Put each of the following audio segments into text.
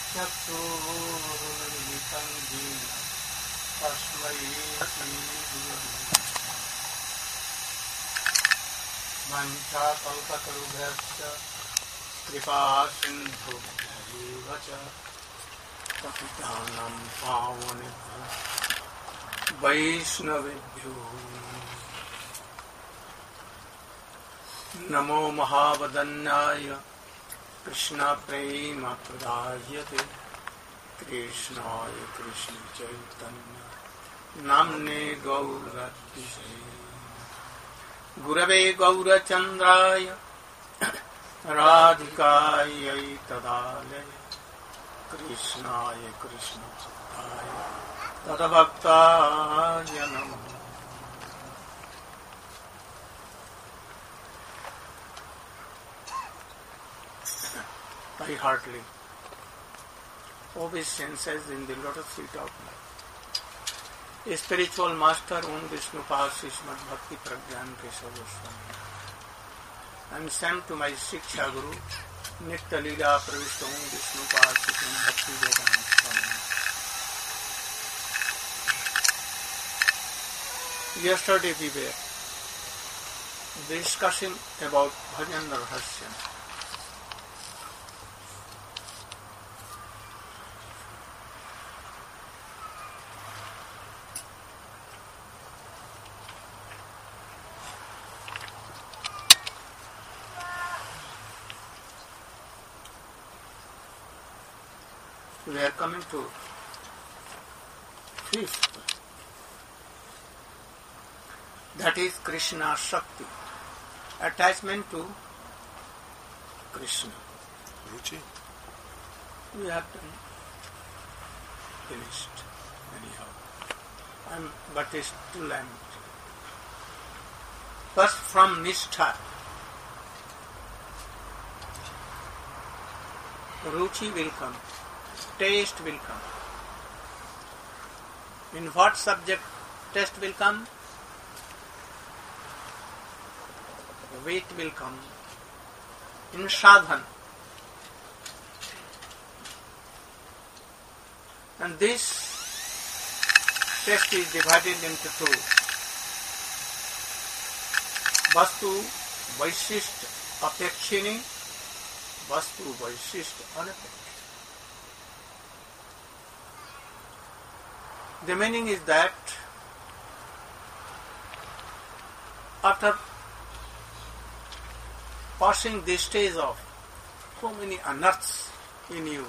चक्षुरुन्मिलितं येन तस्मै श्रीगुरवे वञ्चाकल्पतरुभ्यश्च कृपासिन्धुभ्यैव च पतितानां पावनेभ्यो वैष्णवेभ्यो नमो महावदन्याय कृष्णप्रेमप्रदायते कृष्णाय कृष्णचैतन्य नाम्ने गौरतिशे गुरवे गौरचन्द्राय राधिकायै तदालये कृष्णाय कृष्णभक्ताय तद्भक्ताय नमः। I heartily obeisances in the lotus feet of my spiritual master Om Vishnupad Srimad Bhakti Pragyan Keshav Goswami. I am sent to my Shiksha Guru Nitya Leela Pravishta Om Vishnupad Srimad Bhakti Vedanta Swami. Yesterday we were discussing about Bhajan Rahasya. We are coming to fifth. That is Krishna Shakti. Attachment to Krishna. Ruchi? We have done finished anyhow. But still I am. First from Nishtha. Ruchi will come. Taste will come. In what subject taste will come? Weight will come. In sadhan. And this taste is divided into two. Vastu Vaishishta Apekshini, Vastu Vaishishta Anapekshini. The meaning is that after passing this stage of so many anarthas in you,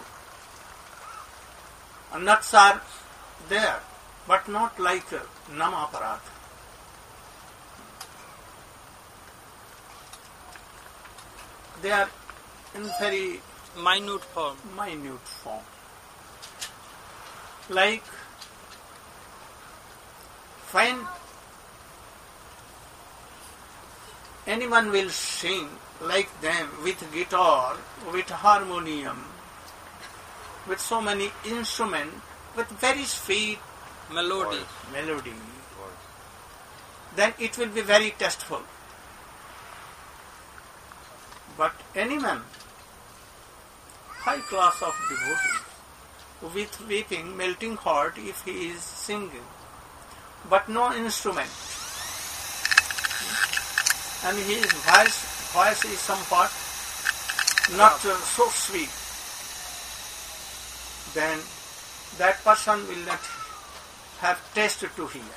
anarthas are there, but not like namaparad. They are in very minute form. Like when anyone will sing like them with guitar, with harmonium, with so many instruments, with very sweet melody, then it will be very tasteful. But anyone, high class of devotee, with weeping, melting heart, if he is singing, but no instrument, and his voice is somewhat not so sweet, then that person will not have taste to hear.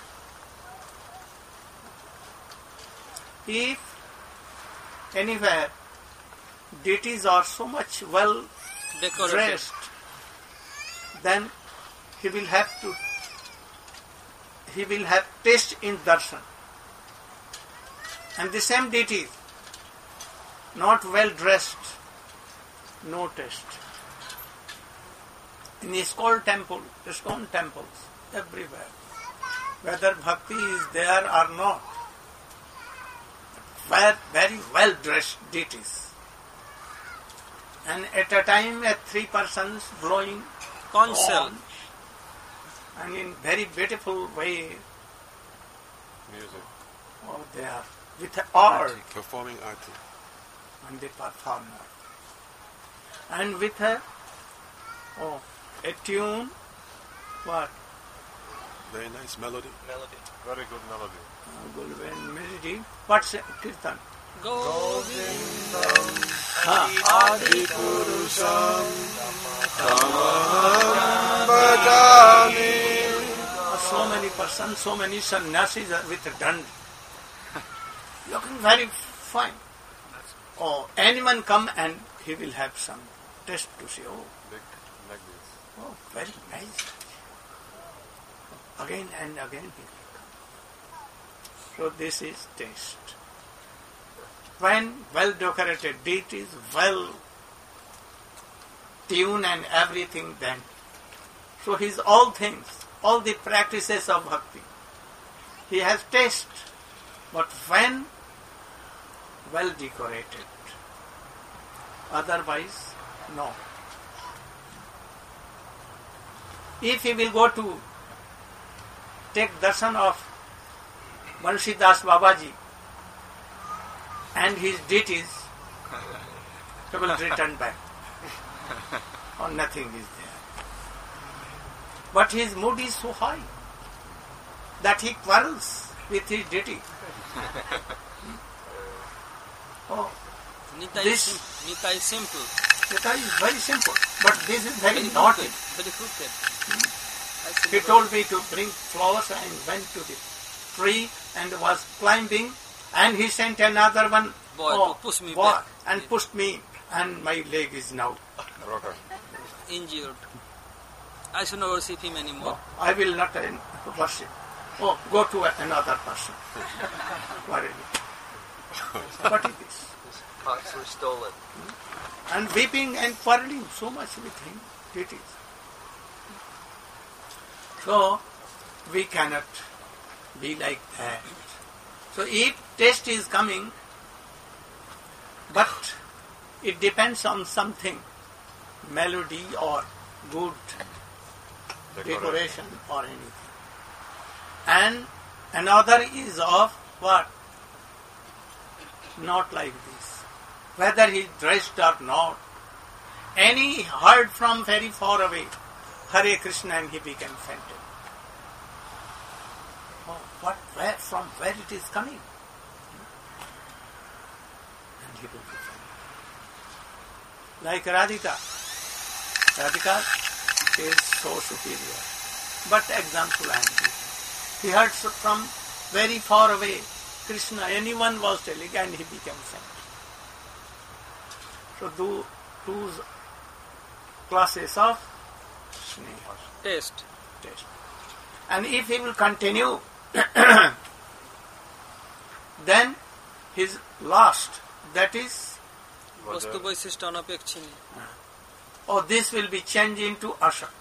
If anywhere deities are so much well dressed, then he will have taste in darshan. And the same deity, not well dressed, no taste. In ISKCON temples, everywhere, whether bhakti is there or not, very well dressed deities. And at a time, 3 persons blowing conch shell, and in very beautiful way, Music. They are with art. Performing arti. And they perform art. And with a Oh, a tune. What? Very nice melody. Melody. Very good melody. Good melody. What's kirtan? Govindam Adipurusam Tamaham Bhajami. So many persons, so many sannyasis are with dand. Looking very fine. Oh, anyone come and he will have some test to see. Oh, Big like this. oh, very nice. Again and again he will come. So this is taste. When well decorated deities, well tuned and everything, then. So his all things, all the practices of bhakti, he has taste. But when well decorated, otherwise no. If he will go to take darshan of Banshidas Babaji and his deities, he will return back. Or nothing is there. But his mood is so high that he quarrels with his deity. Oh, Nita This- is simple. that is very simple. But this is very naughty. Very crooked. He told me to bring flowers and went to the tree and was climbing, and he sent another one Boy to push me back. and pushed me, and my leg is now. Broken. Injured. I should not worship him anymore. I will not worship. Oh, go to another person. What is it? What is this? His pots were stolen. And weeping and quarreling so much with him. It is. So, we cannot be like that. So, if taste is coming, but it depends on something, melody or good decoration or anything. And another is of what? Not like this. Whether he dressed or not, any heard from very far away, Hare Krishna, and he became fainted. Oh, what? Where? From where it is coming? And he will be fainted. Like Radhika. Radhika is so superior. But example I am giving. He heard from very far away, Krishna, anyone was telling, and he became fainted. So two classes of sneha, Taste. taste. And if he will continue, then his last, that is, वस्तु वैशिष्ट अनपेक्षित. this will be changed into Ashakti.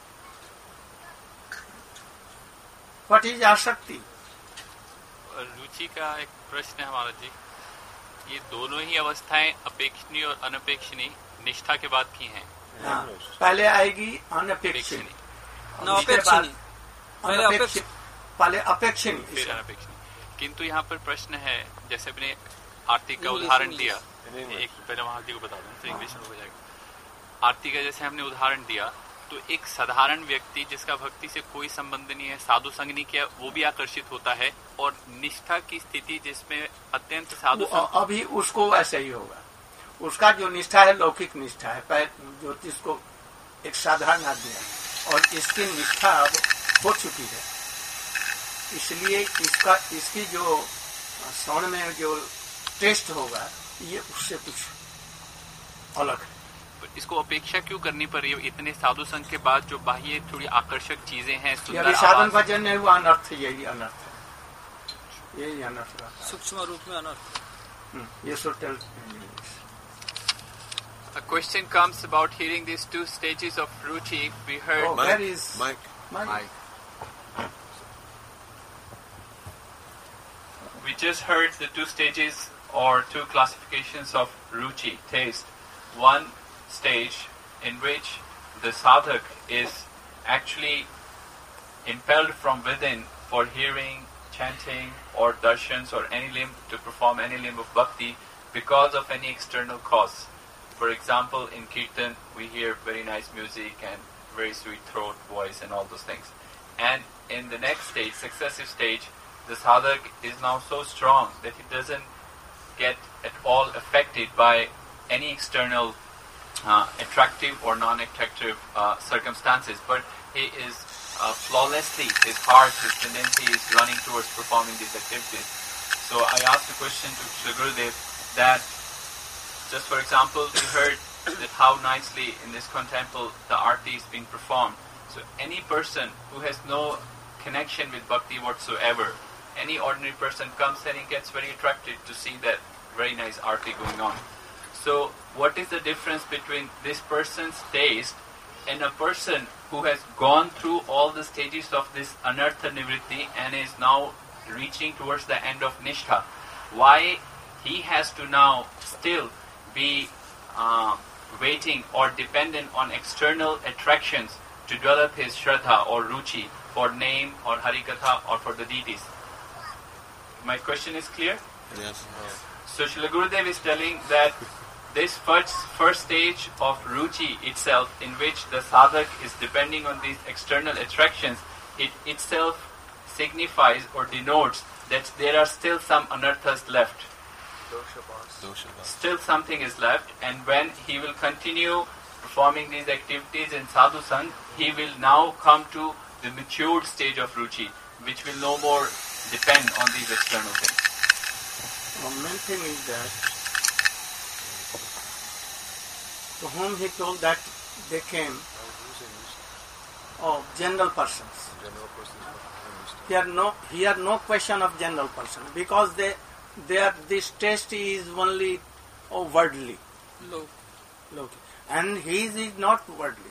What is Ashakti? रुचि का एक प्रश्न है हमारा जी. ये दोनों ही अवस्थाएं अपेक्षणीय और अनपेक्षणीय निष्ठा के बाद की हैं. हाँ, पहले आएगी अनपेक्षित, अपेक्षणीय न अपेक्षित. पहले अनपेक्षित, पहले अपेक्षित. फिर अनपेक्षणीय. किंतु यहाँ पर प्रश्न है, जैसे अपने आरती का English, उदाहरण English. दिया, एक पहले वहां को बता दें, फिर इंग्लिश में हो जाएगा. आरती का जैसे हमने उदाहरण दिया, तो एक साधारण व्यक्ति जिसका भक्ति से कोई संबंध नहीं है, साधु संग नहीं किया, वो भी आकर्षित होता है. और निष्ठा की स्थिति जिसमें अत्यंत साधु संग, अभी उसको वैसे ही होगा. उसका जो निष्ठा है लौकिक निष्ठा है, जो जिसको एक साधारण आदमी है, और इसकी निष्ठा अब हो चुकी है. इसलिए इसकी जो श्रवण में जो टेस्ट होगा, ये उससे कुछ अलग है. इसको अपेक्षा क्यों करनी पड़ रही है? इतने साधु संघ के बाद जो बाह्य थोड़ी आकर्षक चीजें हैं, ये सुंदर अभी साधन आवाज, भजन है, वो अनर्थ, यही अनर्थ है, यही अनर्थ का. सूक्ष्म रूप में अनर्थ. ये so tell. A question comes about hearing these two stages of ruchi. We heard Oh, where is Mike. Mike? we just heard the two stages or two classifications of ruchi, taste. One stage in which the sadhak is actually impelled from within for hearing, chanting or darshans or any limb to perform any limb of bhakti because of any external cause. For example, in Kirtan, we hear very nice music and very sweet throat, voice and all those things. And in the next stage, successive stage, the sadhak is now so strong that he doesn't get at all affected by any external attractive or non-attractive circumstances, but he is flawlessly, his heart, his tendency is running towards performing these activities. So I asked a question to Srila Gurudev that, just for example, we heard that how nicely in this temple the arti is being performed. So any person who has no connection with bhakti whatsoever, any ordinary person comes and he gets very attracted to see that very nice arti going on. So what is the difference between this person's taste and a person who has gone through all the stages of this anartha nivritti and is now reaching towards the end of nishtha? Why he has to now still be waiting or dependent on external attractions to develop his shraddha or ruchi for name or harikatha or for the deities? My question is clear? Yes. So Srila Gurudev is telling that this first stage of ruchi itself, in which the sadhak is depending on these external attractions, it itself signifies or denotes that there are still some anarthas left. Still something is left, and when he will continue performing these activities in sadhu sang, he will now come to the matured stage of ruchi, which will no more depend on these external things. The main thing is that to whom he told that they came, general persons. Here no question of general person, because this taste is only worldly. Low. And his is not worldly.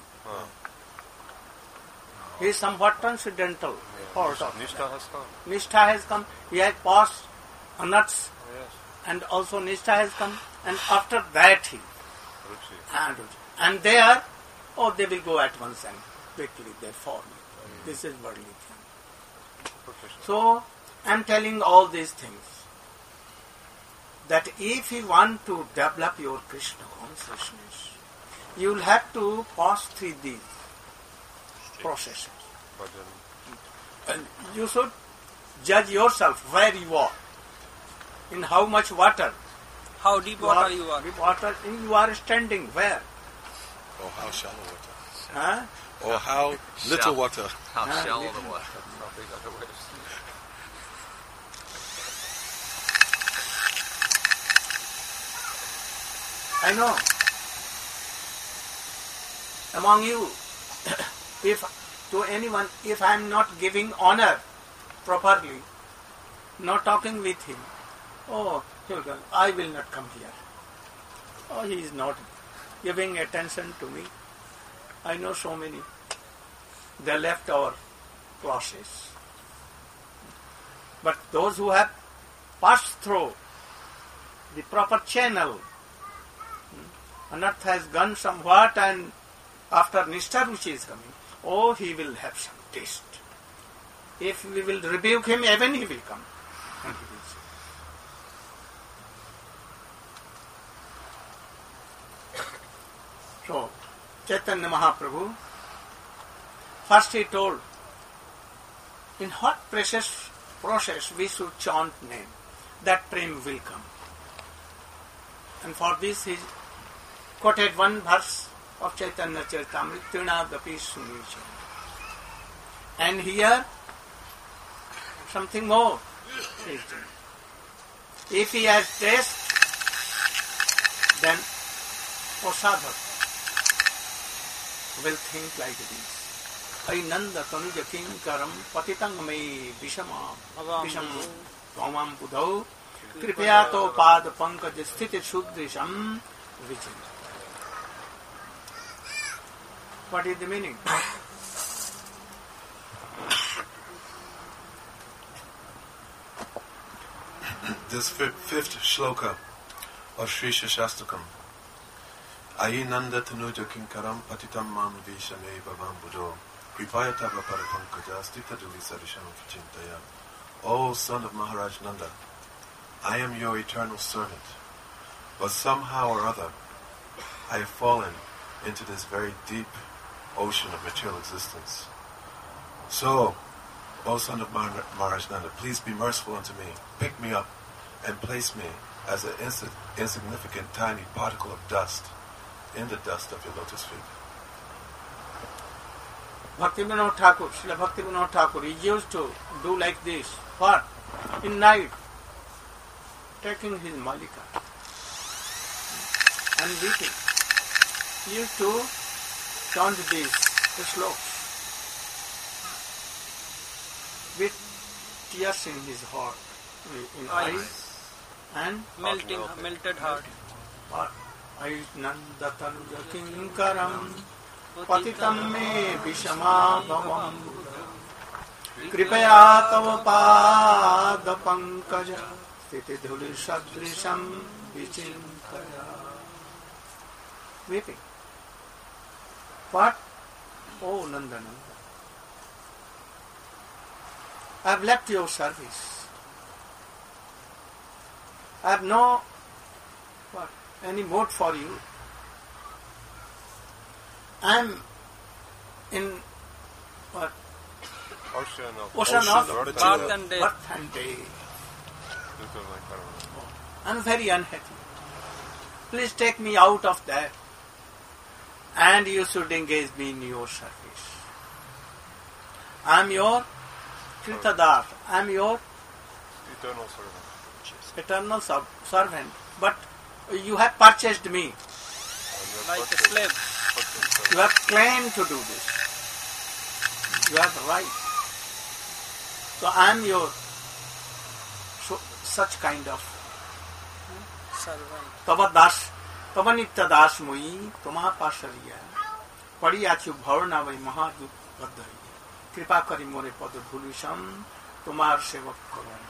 He is somewhat transcendental. Nishtha has come. Nishtha has come. He has passed anarthas, Yes. and also Nishtha has come. And after that he. Ruchi. And there, they will go at once and quickly they fall. This is worldly thing. Professional. So, I am telling all these things, that if you want to develop your Krishna consciousness, you will have to pass through these processes. Bhajan. And you should judge yourself where you are, in how much water. How deep water you are. Deep water, you are standing where? Or how shallow water. Huh? Or how little water. How Ah, shallow little the water. How big are the waves? I know. Among you, if to anyone, if I am not giving honor properly, not talking with him, I will not come here. He is not giving attention to me. I know so many. They left our classes. But those who have passed through the proper channel, anartha has gone somewhat, and after Nishtha Ruchi is coming, he will have some taste. If we will rebuke him, even he will come. And he will say. So, Chaitanya Mahaprabhu, first he told, in what process we should chant name, that prem will come. And for this he quoted one verse of Chaitanya Charitamrita, Trinadapi Sunicha. And here, something more is there. If he has taste, then sadhak will think like this. Ainanda tanuja kinkaram patitang me visham tomam budau kripayato pad pankaj sthiti sudrisham vijay. What is the meaning? This fifth shloka of Sri Shastakam. Ainanda tanuja kinkaram patitam man vishame bhavam budo kripayata vaparapankaja stita dulisarisham vichintaya. O son of Maharaj Nanda, I am your eternal servant, but somehow or other I have fallen into this very deep ocean of material existence. So, O son of Maharaj Nanda, please be merciful unto me, pick me up, and place me as an insignificant tiny particle of dust in the dust of your lotus feet. Bhakti Vinod Thakur, Srila Bhakti Vinod Thakur, he used to do like this. What? In night, taking his malika and weeping. He used to chant these slokas with tears in his heart, in eyes and melted heart. Nanda tanuja kinkaram patitam me vishama bhavam kripaya tava pada pankaja stiti dhuli sadrisham vichinkaya. Weeping. What? Oh Nanda Nanda, I have left your service. I have no any mood for you. I am in what? Ocean of birth and death. Birth and death. I am very unhappy. Please take me out of that, and you should engage me in your service. I am your Kritadar. I am your eternal servant. But you have purchased me. Like a slave. You have claimed to do this. You have the right. So I am your such kind of Servant. Tava nitya das moi tuma pasariya padiyachu bhavna vai mahaduk badhai kripa kari more pada dhulisham tumar sevak karan.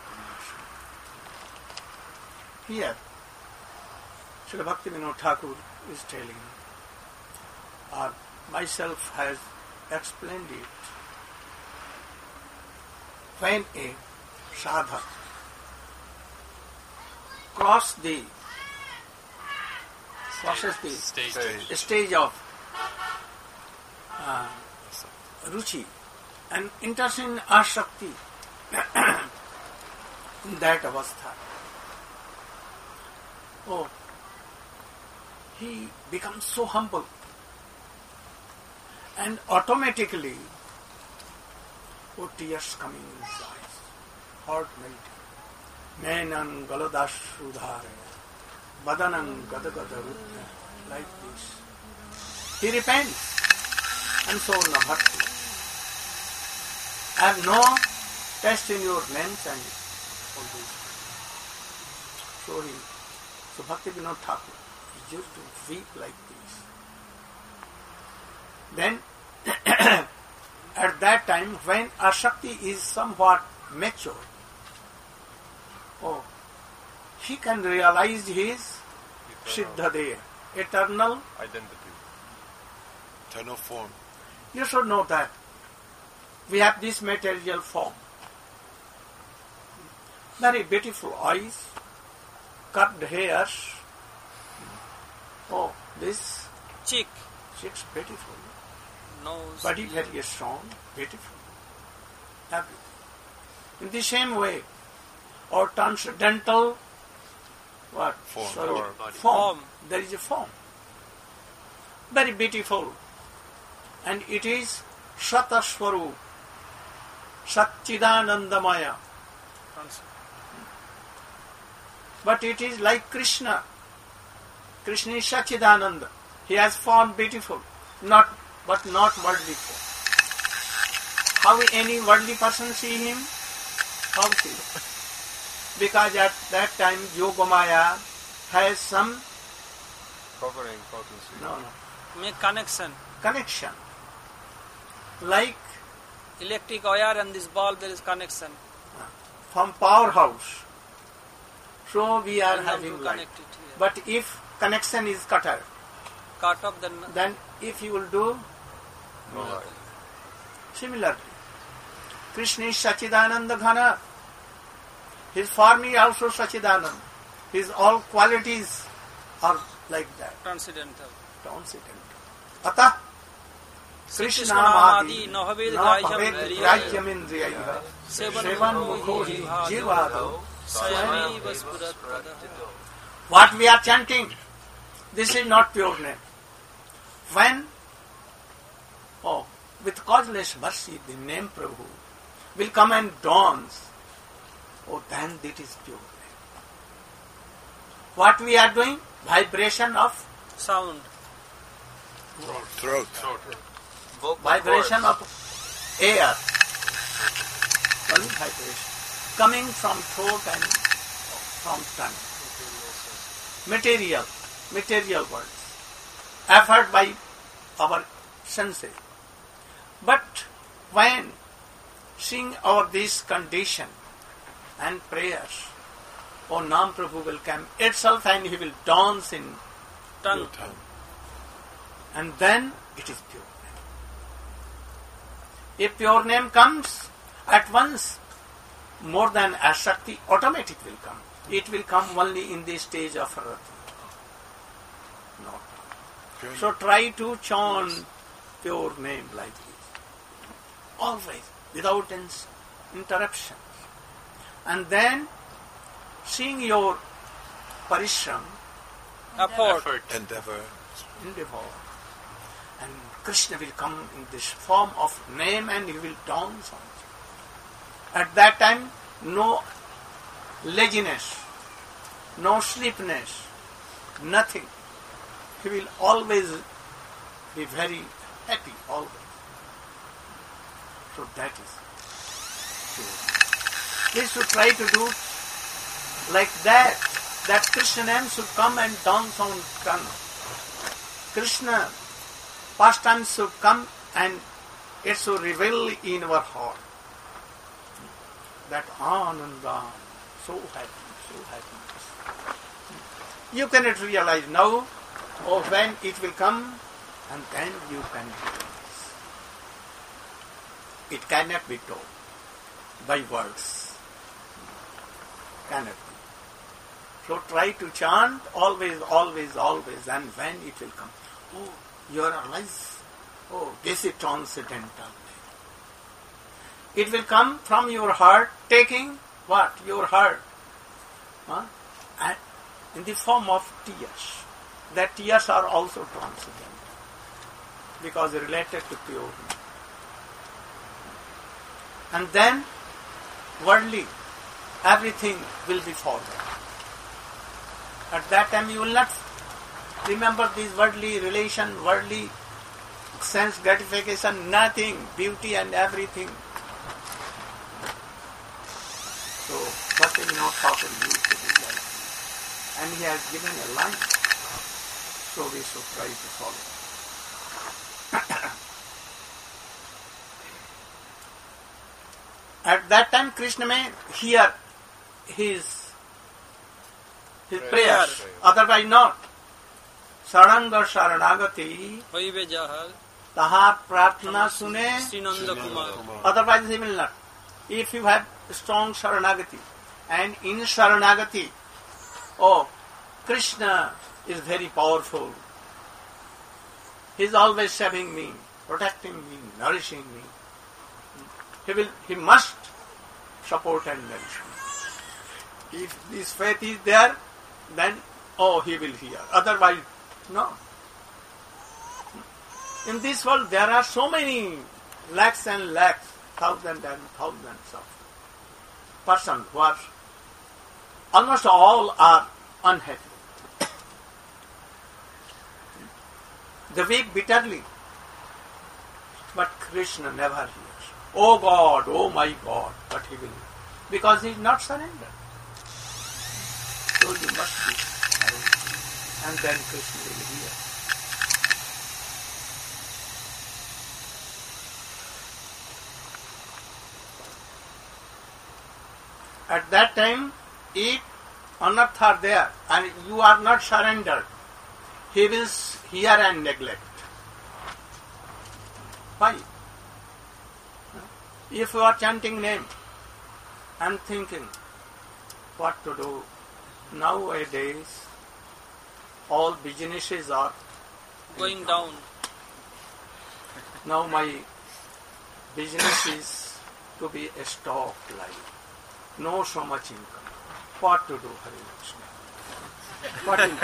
Here Srila Bhakti Vinod Thakur is telling, or myself has explained it. When a sadhak crosses the stage of ruchi and enters in asakti, in that avastha, he becomes so humble, and automatically tears coming in his eyes, heart melting. Menan galadashudharaya, badanam gadagada rudya, like this. He repents, and so na bhakti. I have no taste in your names and all this. So Bhakti Vinod Thakur used to weep like this. Then, at that time, when Asakti is somewhat mature, he can realize his Siddhadeya, eternal identity, eternal form. You should know that we have this material form. Very beautiful eyes, curved hairs. This cheeks beautiful. Nose. Body very strong, beautiful. Everything. In the same way, or transcendental form. There is a form. Very beautiful. And it is Sataswarup, Satchidanandamaya. But it is like Krishna. Krishna is Satchidananda. He has form beautiful, but not worldly form. How any worldly person see him? How see? Because at that time Yogamaya has some covering potency. Make connection. Like electric wire and this bulb, there is connection. From powerhouse. So we are And having light. connect it here. But if connection is cut Off, then if you will do No light. similarly. Krishna is Sachidananda Ghana. His form is also Sachidananda. His all qualities are like that. transcendental. transcendental. Atah Krishnamadi न भवेद् ग्राह्यमिन्द्रियैः सेवन्मुखो हि जीवादौ स्वयमेव स्फुरत्पदः. What we are chanting, this is not pure name. When, with causeless mercy, the name Prabhu will come and dawns, then it is pure name. What we are doing? Vibration of Sound. Throat. Vocal vibration cords. of air. Only vibration. Coming from throat and from tongue. Material words. Effort by our senses. But when seeing our this condition and prayers, Nam Prabhu will come itself and he will dance in Tongue. and then it is pure name. If pure name comes at once, more than Ashakti, automatic will come. It will come only in the stage of Rati. No. So try to chant pure name like this. Always, without interruptions. And then, seeing your parishram, Effort. Endeavor. endeavor, and Krishna will come in this form of name and he will dance on you. At that time, no laziness, no sleepiness, nothing. He will always be very happy, always. So that is true. We should try to do like that Krishna name should come and dance on tongue. Krishna pastimes should come and it should reveal in our heart. That Ananda, so happy. You cannot realize now or when it will come, and then you can realize. It cannot be told by words. Cannot be. So try to chant always, and when it will come. You are alive. This is transcendental. It will come from your heart, taking what? Your heart. And in the form of tears. That tears are also transcendental. Because related to pure. And then, worldly, everything will be forgotten. At that time you will not remember this worldly relation, worldly sense gratification, nothing, beauty and everything. So, what will not happen you to do like this? And he has given a line. So we should try to follow. At that time Krishna may hear his prayers, otherwise not. Saranga Saranagati Hoibe Jahal. Tahar Pratna Sune, Srinanda Kumar. otherwise he will not. If you have strong Saranagati, and in Saranagati, Krishna is very powerful. He is always saving me, protecting me, nourishing me. He must support and nourish me. If this faith is there, then he will hear. Otherwise, no. In this world there are so many lakhs and lakhs, thousands and thousands of persons who are, almost all are unhappy. They weep bitterly. But Krishna never hears. Oh God, oh my God, but he will. Because he is not surrendered. So you must be surrendered. And then Krishna will hear. At that time, if unearth are there and you are not surrendered, he will hear and neglect. Why? If you are chanting name and thinking what to do, nowadays all businesses are Going down. Now my business is to be a stock life. No so much income. What to do, Hare Krishna? What to do?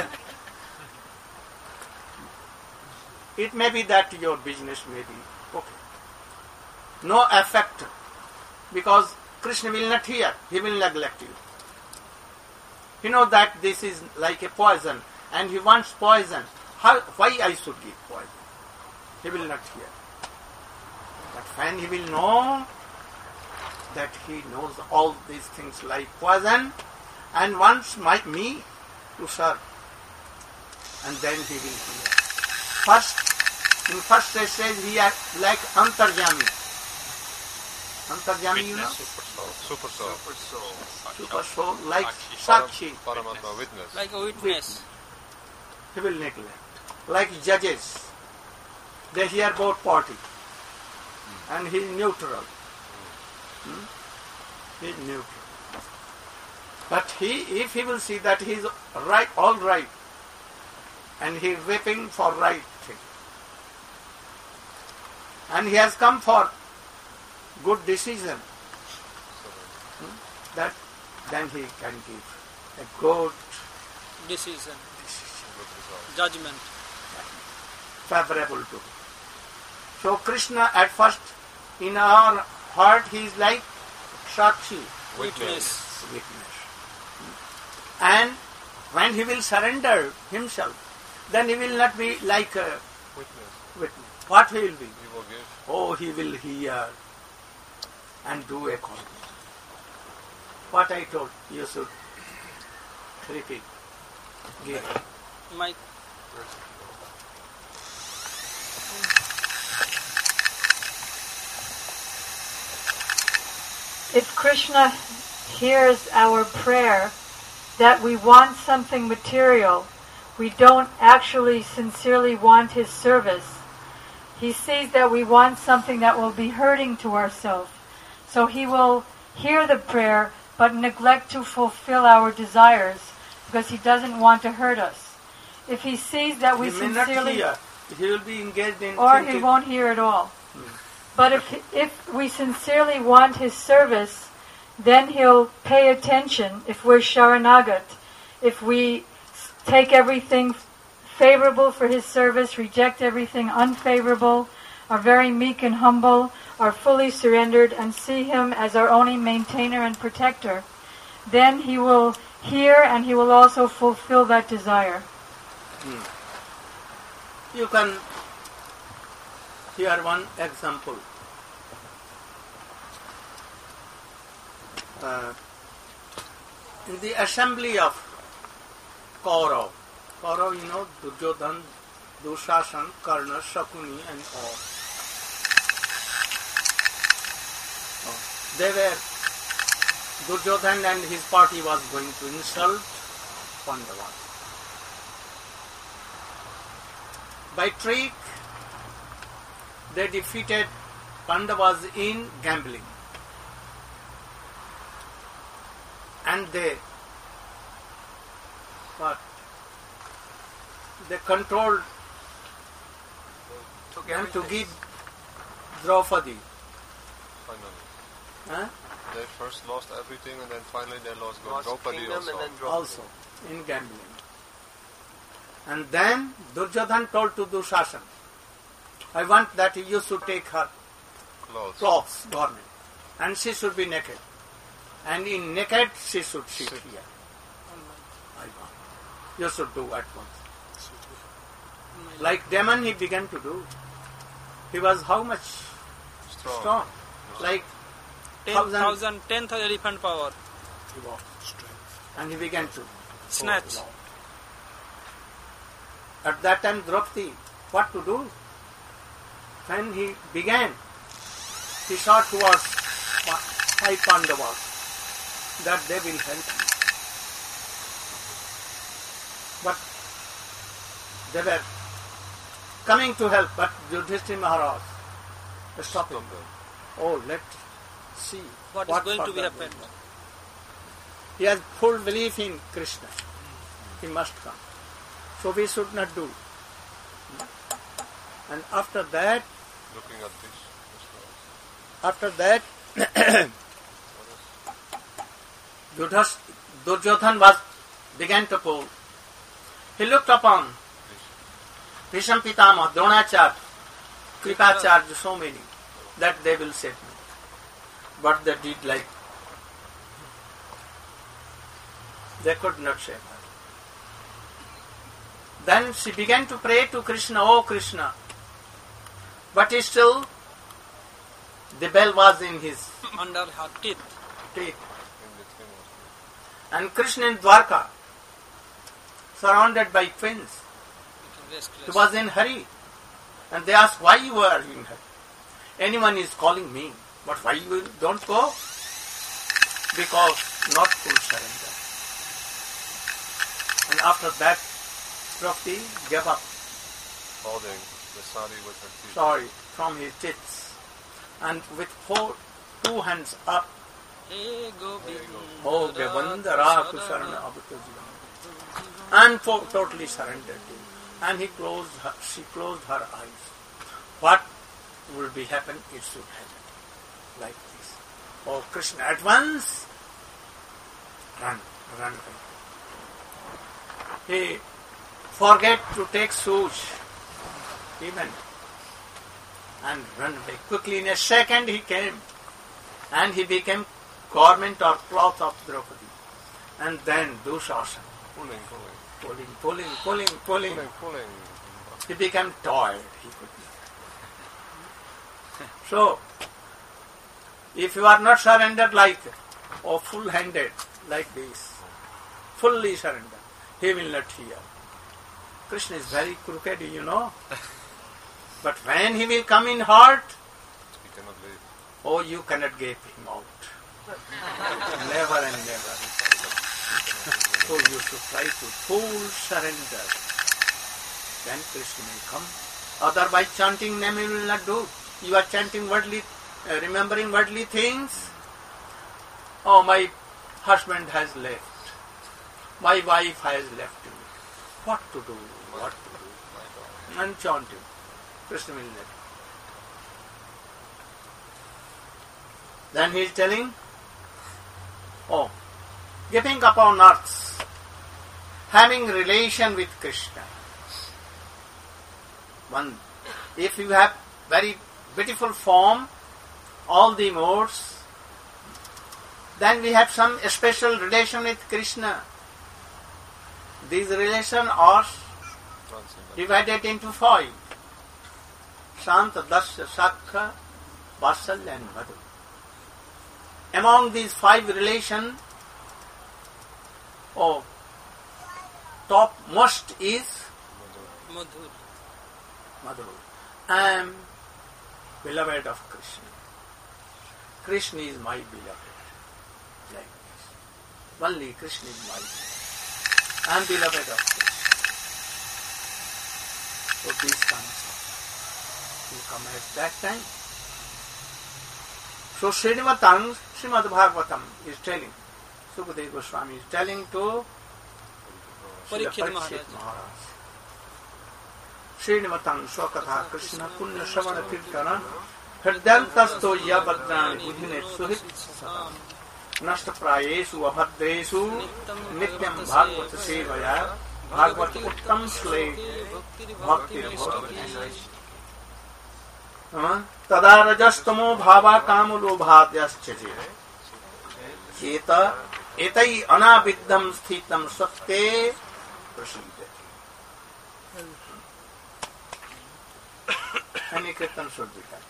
It may be that your business may be okay. No effect, because Krishna will not hear. He will neglect you. You know that this is like a poison, and he wants poison. Why I should give poison? He will not hear. But when he will know that he knows all these things like poison and wants me to serve, and then he will hear. In first stage he is like Antarjami. Antarjami, you know? Super soul. Super soul, like Sakshi. Paramatma witness. Like a witness. He will neglect. Like judges. They hear both party. And he is neutral. He is neutral. But if he will see that he is right, all right, and he is whipping for right thing, and he has come for good decision, that then he can give a good Decision. Judgment. favorable to him. So Krishna at first in our heart he is like Sakshi, Witness. witness. And when he will surrender himself, then he will not be like a witness. What he will be? He will give. Oh, he will hear and do accordingly. What I told you should repeat. Give. My If Krishna hears our prayer that we want something material, we don't actually sincerely want his service. He sees that we want something that will be hurting to ourselves. So he will hear the prayer but neglect to fulfill our desires because he doesn't want to hurt us. If he sees that we He may not sincerely... hear. He will be engaged in Or thinking. he won't hear at all. But if we sincerely want his service, then he'll pay attention if we're Sharanagat. If we take everything favorable for his service, reject everything unfavorable, are very meek and humble, are fully surrendered, and see him as our only maintainer and protector, then he will hear and he will also fulfill that desire. You can hear one example. In the assembly of Kaurav, you know, Duryodhan, Dushasan, Karna, Shakuni and all. They were, Duryodhan and his party was going to insult Pandavas. By trick, they defeated Pandavas in gambling. And they controlled them to give Draupadi. Finally. Huh? They first lost everything and then finally they lost Draupadi kingdom also. and then Draupadi. Also in gambling. And then Duryodhan told to Dushasan, I want that you should take her clothes, garment, and she should be naked. And in naked she should sit here. I want. You should do at once. Like Demon he began to do. He was how much? Strong. Like 10,000 elephant power. He was. And he began to Snatch. At that time Draupadi, what to do? When he began, he sought towards 5 Pandavas, that they will help me. But they were coming to help, but Yudhishthira Maharaj stopped them. Oh, let's see What is going to be further happened? will. He has full belief in Krishna. He must come. So we should not do. And after that, Looking at this. Duryodhan began to pull. He looked upon Bhishma Pitama, Dronacharya, Kripacharya, so many, that they will save me. But they did like, they could not save her. Then she began to pray to Krishna, "Oh Krishna." But still, the bell was in his Under her teeth. teeth. And Krishna in Dwarka, surrounded by twins. He was in hurry. And they asked, "Why you are in hurry? Anyone is calling me, but why you don't go?" Because not full surrender. And after that, Draupadi gave up. Holding the sari with her teeth. Sorry, from his teeth. And with two hands up, Hey Govind. "Oh, Govinda Rakhu Sarana Abhita Jivan." And totally surrendered him. And she closed her eyes. What will be happen? It should happen. Like this. Oh, Krishna at once, run. He forget to take shoes, even, and run away. Quickly in a second he came, and he became garment or cloth of Draupadi. And then Dushasana, pulling. He became tired. He could not. So, if you are not surrendered like, or full-handed like this, fully surrendered, he will not hear. Krishna is very crooked, you know. But when he will come in heart, He cannot leave. oh, you cannot get him out. Never and never. So you should try to full surrender. Then Krishna will come. Otherwise chanting name you will not do. You are chanting worldly, remembering worldly things. Oh, my husband has left. My wife has left me. What to do? And chanting. Krishna will let. Then he is telling, oh, giving upon earth, having relation with Krishna. One, if you have very beautiful form, all the modes, then we have some special relation with Krishna. These relations are divided into 5. Shanta, Dasya, Sakha, Vatsalya and Madhu. Among these 5 relations, topmost is Madhur. Madhu. I am beloved of Krishna. Krishna is my beloved. Like this. Only Krishna is my beloved. I am beloved of Krishna. So these concepts will come at that time. So Srimad Bhagavatam is telling, Sukadeva Goswami is telling to Parikshit Maharaj. Srinivatan Swakatha Krishna Punya Shavana Kirtana Hridyantasto Yabhadrani Budhine Suhit Satam Nashta Prayesu Abhadresu Nityam Bhagavata Sevaya Bhagavata Uttam Slate Bhakti Tada Rajastamo Bhava Kamulo Bhadyaschaje Cheta Etai Anabiddham Sthitam Satte Prasida. Any kirtan should be done.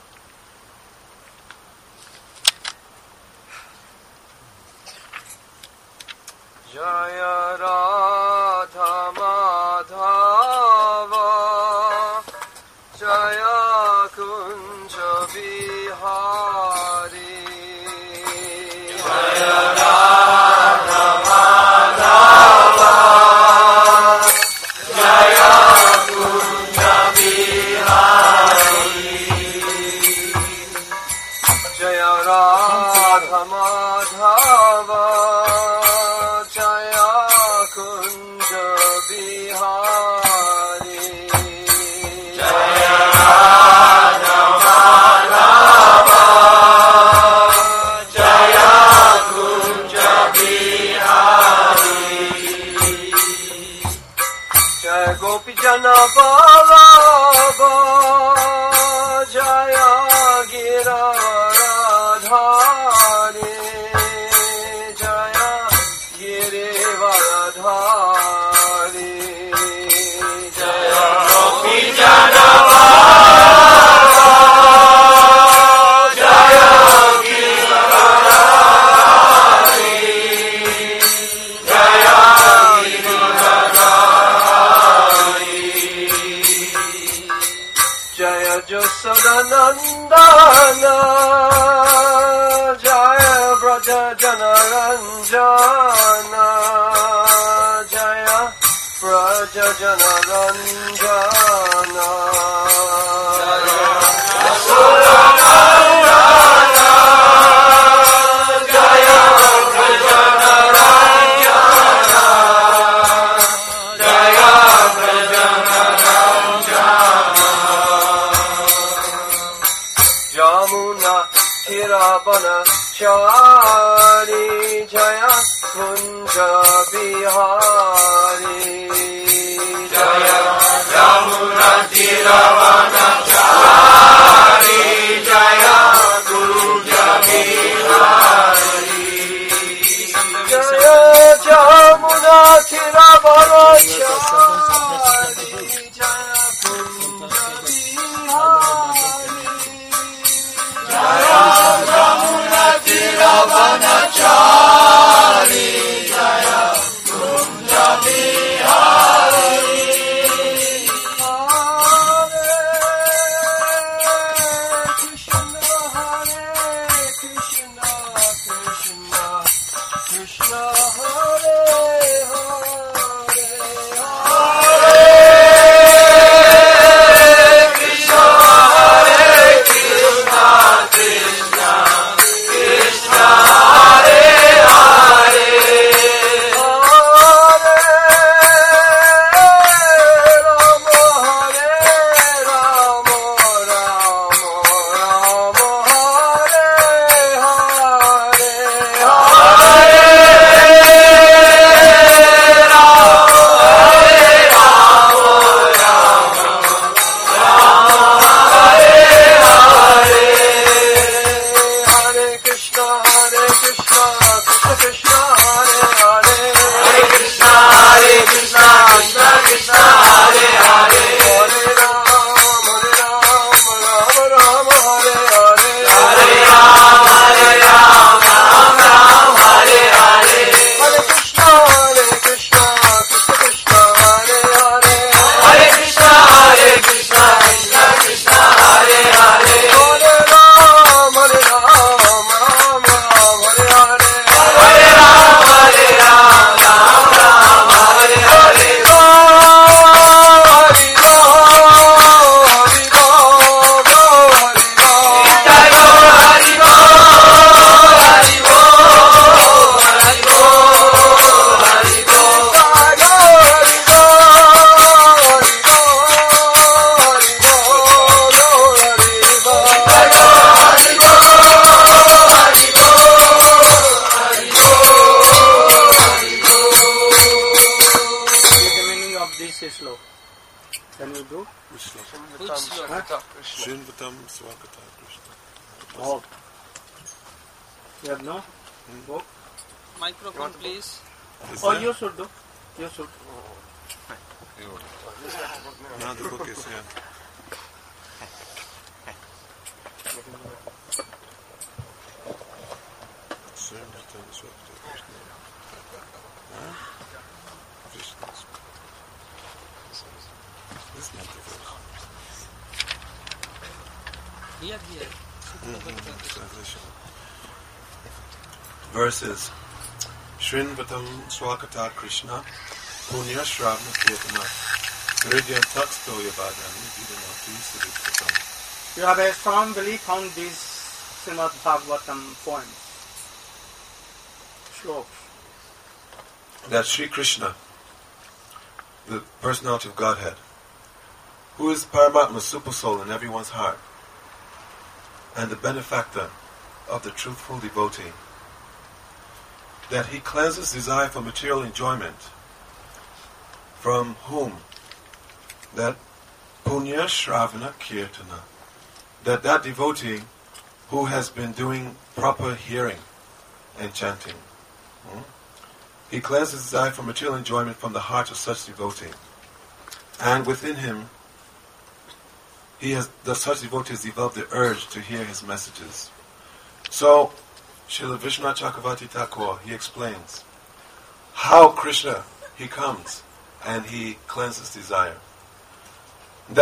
Jaya Radha Madhava Jaya Kunja Bihari Jaya Radha Madhava Jaya Kunja Bihari Jaya Radha Madhava Jaya Kunja Bihari Jaya Jasodanandana Jaya Braja Janaranjana Jaya Braja Janaranjana Jaya Jasodanandana Jaya Braja Janaranjana Jaya Braja Yamuna Tirabana Chari Jaya Kunja Bihari Jaya Yamuna Tirabana Chari Jaya Kunja Bihari Jaya Yamuna Tirabana Chari Jaya Kunja Bihari Jaya Yamuna Tiravanachari Jaya Kunja Bihari Shinvatam Swakata Krishna. Oh. You have no book? Microphone, please. Oh, you should do. You should. Now the book is here. Shinvatam Swakata Krishna. Krishna's. This is not the verse. Here. Translation. Verses Shrinvatam Swakata Krishna Punya Shravana Kirtana Hridya Taksto Yavadani Vidanati Siddhikatam. You have a strong belief on these Srimad Bhagavatam poems, slokas. That Sri Krishna, the personality of Godhead, who is Paramatma, super soul in everyone's heart, and the benefactor of the truthful devotee, that he cleanses desire for material enjoyment, from whom? That Punya Shravana Kirtana, that devotee who has been doing proper hearing and chanting. He cleanses desire for material enjoyment from the heart of such devotee. And within him, such devotee has developed the urge to hear his messages. So, Srila Vishwanath Chakravarti Thakur, he explains how Krishna, he comes and he cleanses desire. That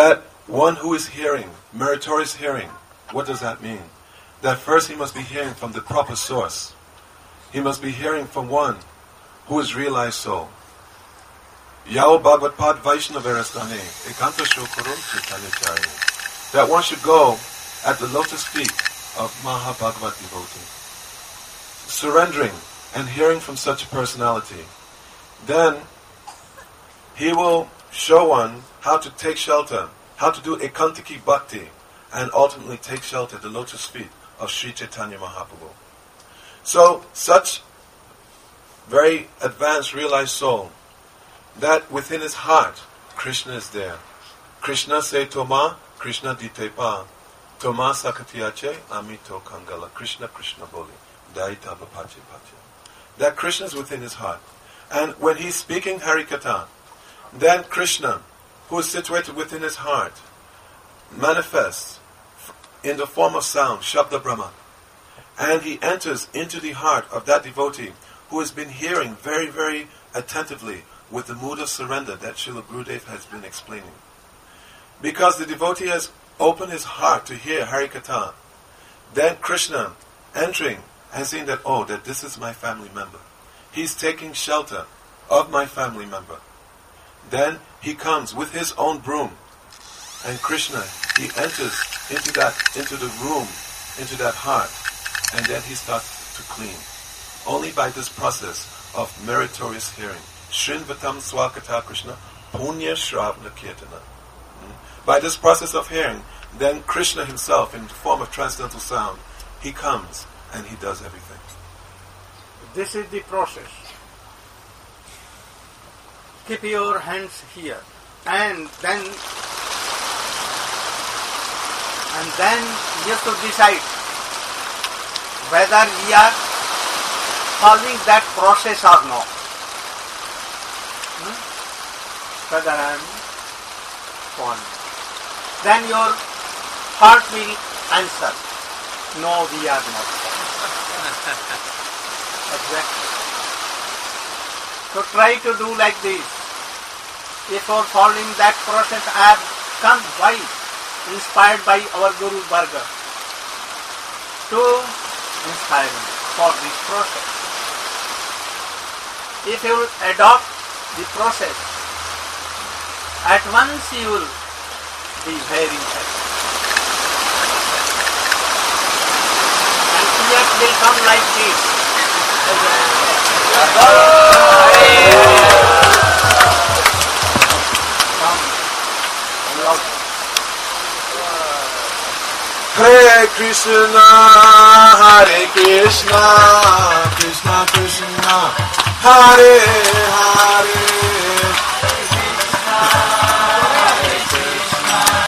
one who is hearing, meritorious hearing. What does that mean? That first he must be hearing from the proper source. He must be hearing from one who is realized soul. Yao Bhagavad Pad Vaishnavarastane, Ekanta Shokurum Chaitanya. That one should go at the lotus feet of Maha Bhagavad devotee, surrendering and hearing from such a personality. Then he will show one how to take shelter, how to do ekantiki bhakti, and ultimately take shelter at the lotus feet of Sri Chaitanya Mahaprabhu. So, such very advanced realized soul, that within his heart, Krishna is there. Krishna say Toma, Krishna ditepa, Toma sakatiyache, amito kangala, Krishna Krishna boli, daita bapache pache. That Krishna is within his heart. And when he's speaking Harikatha, then Krishna, who is situated within his heart, manifests in the form of sound, Shabda Brahma. And he enters into the heart of that devotee who has been hearing very, very attentively with the mood of surrender that Srila Gurudev has been explaining. Because the devotee has opened his heart to hear Harikatha, then Krishna entering and saying that, oh, that this is my family member. He's taking shelter of my family member. Then he comes with his own broom, and Krishna, he enters into the room, into that heart, and then he starts to clean. Only by this process of meritorious hearing. Shrinvatam Swakata Krishna, Punya Shravana Kirtana. By this process of hearing, then Krishna himself, in the form of transcendental sound, he comes and he does everything. This is the process. Keep your hands here, and then you have to decide whether we are following that process or not. Whether I am following. Then your heart will answer, no, we are not following. Exactly. So try to do like this. Before following that process, I have come. Why? Inspired by our Guru Varga to inspire me for this process. If you will adopt the process, at once you will be very happy. And tears will come like this. Hare Krishna, Hare Krishna, Krishna Krishna, Hare Hare,